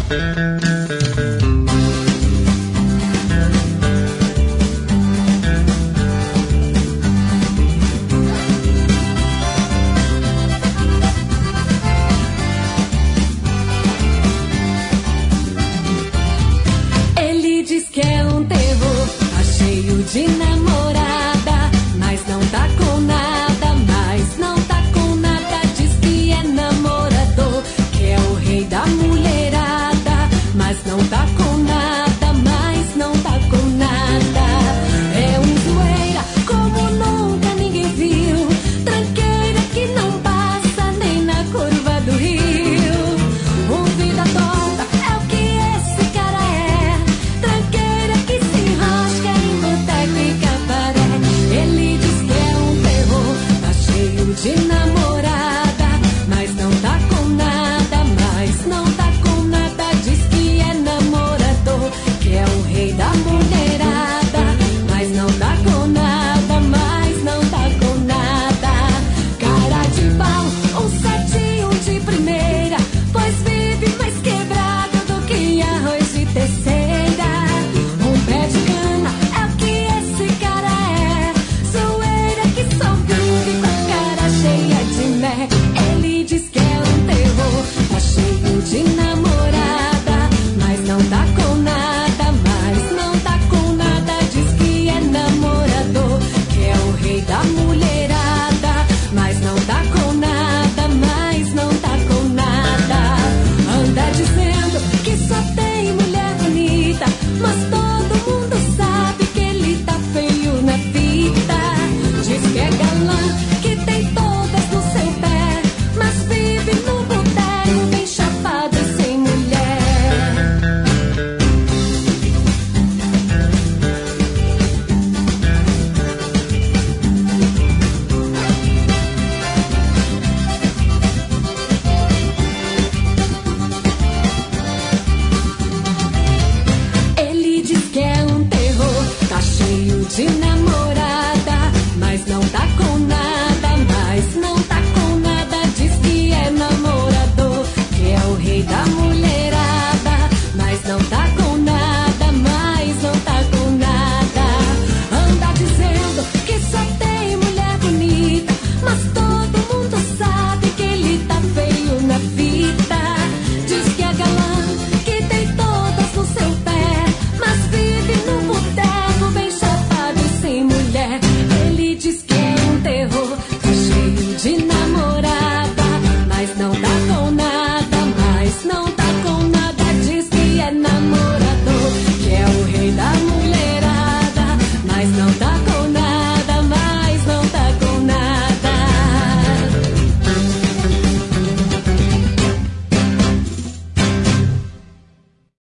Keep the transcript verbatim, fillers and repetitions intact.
Ele diz que é um terror, tá cheio de namorada, mas não tá com nada, mas não tá com nada. Diz que é namorador, que é o rei da mulherada, mas não tá com